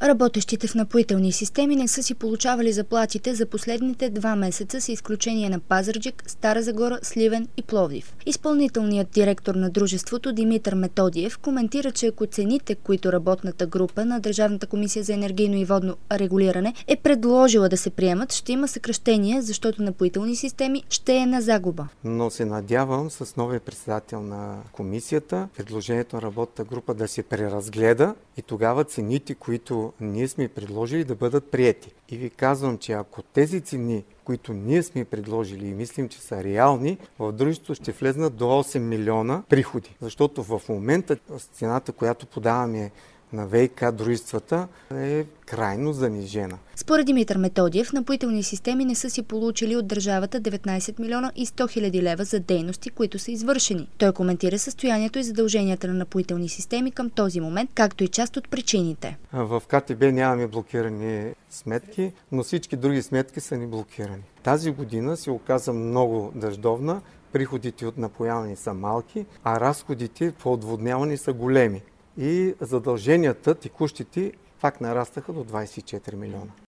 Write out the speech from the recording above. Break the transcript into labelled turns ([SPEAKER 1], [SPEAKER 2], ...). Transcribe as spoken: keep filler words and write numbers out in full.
[SPEAKER 1] Работещите в Напоителни системи не са си получавали заплатите за последните два месеца с изключение на Пазарджик, Стара Загора, Сливен и Пловдив. Изпълнителният директор на дружеството Димитър Методиев коментира, че ако цените, които работната група на Държавната комисия за енергийно и водно регулиране е предложила да се приемат, ще има съкращение, защото Напоителни системи ще е на загуба.
[SPEAKER 2] Но се надявам с новия председател на комисията предложението на работната група да се преразгледа и тогава цените, които ние сме предложили, да бъдат приети. И ви казвам, че ако тези цени, които ние сме предложили и мислим, че са реални, в дружеството ще влезнат до осем милиона приходи. Защото в момента цената, която подаваме на ВиК дружествата, е крайно занижена.
[SPEAKER 1] Според Димитър Методиев, Напоителни системи не са си получили от държавата деветнайсет милиона и сто хиляди лева за дейности, които са извършени. Той коментира състоянието и задълженията на Напоителни системи към този момент, както и част от причините.
[SPEAKER 2] В КТБ нямаме блокирани сметки, но всички други сметки са ни блокирани. Тази година се оказа много дъждовна, приходите от напояване са малки, а разходите по отводняване са големи. И задълженията, текущите, пак нарастаха до двайсет и четири милиона.